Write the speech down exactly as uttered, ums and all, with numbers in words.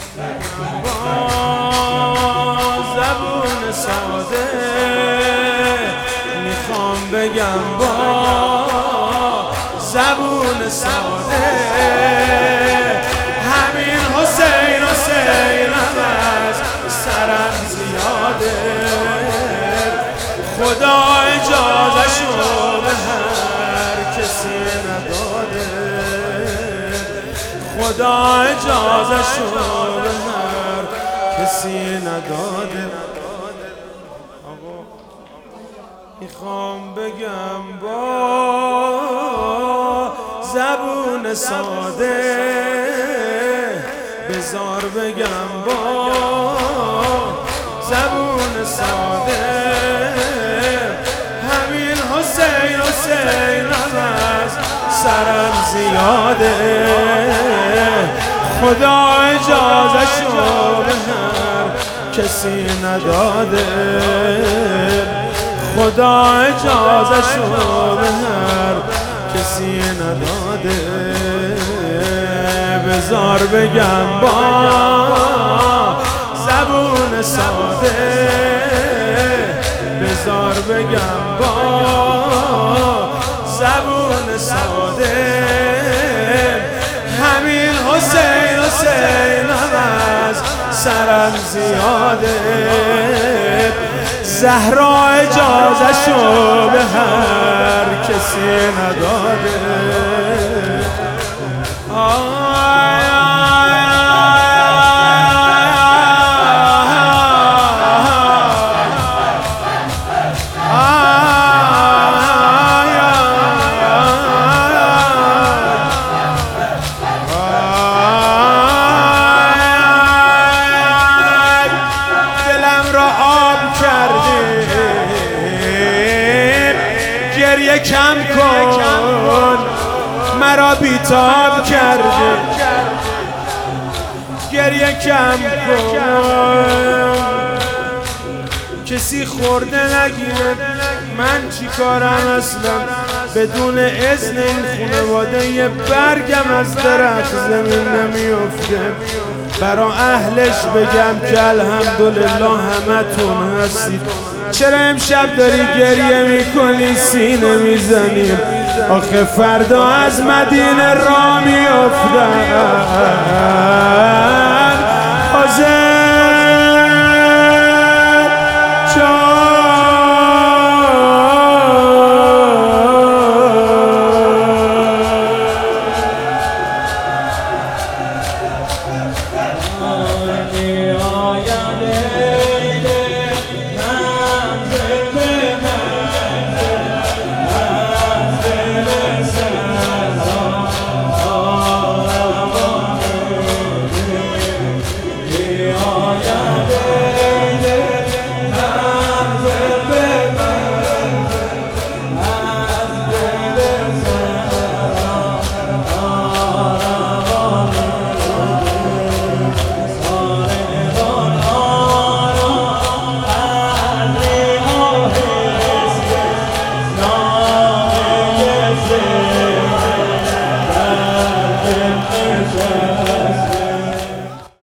با زبون ساده میخوام بگم با زبون ساده همین حسین حسینم از سرم زیاده خدا اجازه‌شو به هر کسی نداده خدا اجازه‌شو به هر کسی نداده آقا میخوام بگم با زبون ساده بذار بگم با زبون ساده همین حسین حسینم از سرم زیاده خدا اجازه‌شو به هر کسی نداده خدا اجازه‌شو به هر کسی نداده بذار بگم با زبون ساده بذار بگم با زبون ساده همین حسین حسینم از سرم زیاده زهرا اجازه‌شو به هر کسی نداده آی آی گریه کم کن مرا بیتاب کرده گریه کم کن کسی خورده نگیره من چی کارم اصلا بدون اذن این خانواده یه برگم از درخت زمین نمیفته برا اهلش بگم که الحمدلله همتون هستید چرا امشب داری گریه میکنی سینه میزنی آخه فردا از مدینه را میافتن حاضر